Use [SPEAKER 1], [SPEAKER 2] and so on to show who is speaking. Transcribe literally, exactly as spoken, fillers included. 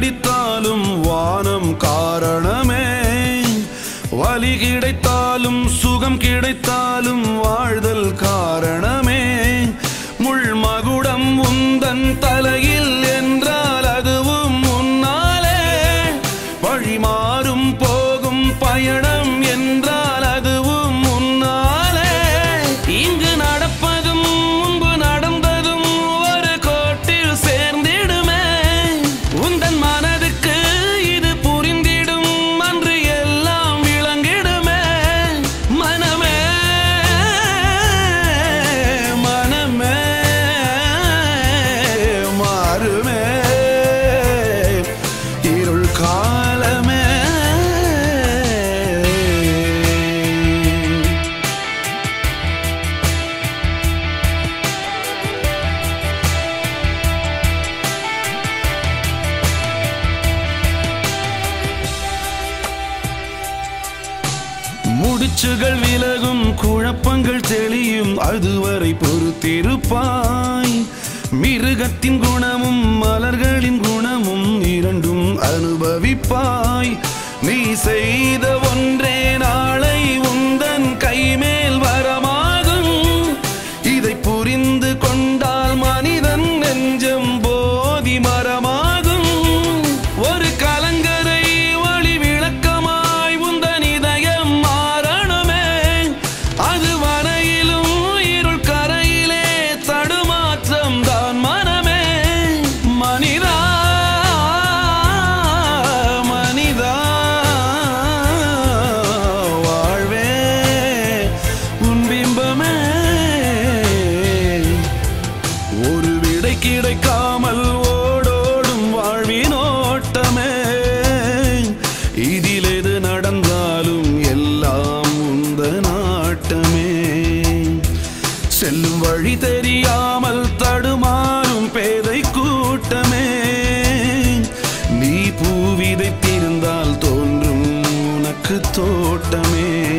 [SPEAKER 1] அடித்தாலும் வானம் காரணமே, வலி கிடைத்தாலும் சுகம் கிடைத்தாலும் வாழ்தல் காரணமே. முள் மகுடம் உந்தன் தலையில் என்றால் அதுவும் முன்னாலே, வழி மாறும் போகும் பயணம் என்றால் அதுவும் முன்னாலே. இங்கு நடப்பதும் முன்பு நடந்ததும் ஒரு கோட்டில் சேர்ந்திடுமே, உந்தன் மனதுக்கு இது புரிந்திடும் அன்று எல்லாம் விளங்கிடுமே. மனமே மனமே மாறுமே இருள் காலமே. முடிச்சுகள் விலகும் குழப்பங்கள் தெளியும் அதுவரை பொறுத்திருப்பாய். மிருகத்தின் குணமும் மலர்களின் குணமும் இரண்டும் அனுபவிப்பாய். நீ செய்த ஒன்றே நாளை உந்தன் கைமேல் வரமாகும். இதை புரிந்து கொண்டால் மனிதன் நெஞ்சம் போதி மரமாகும். ஒரு கலங்கரை ஒளி விளக்கமாய் உந்தன் இதயம் மாறணுமே, அது வரையிலும் இருள் கரையிலே தடுமாற்றம் தான் மனமே. மனிதா மனிதா வாழ்வே உன் பிம்பமே. ஒரு விடை கிடைக்காமல் ஓடோடும் வாழ்வின் ஓட்டமே, இதில் எது நடந்தாலும் எல்லாம் உந்த நாட்டமே. செல்லும் வழி தெரியாமல் தடுமாறும் பேதை கூட்டமே, நீ பூ விதைத்திருந்தால் தோன்றும் உனக்கு தோட்டமே.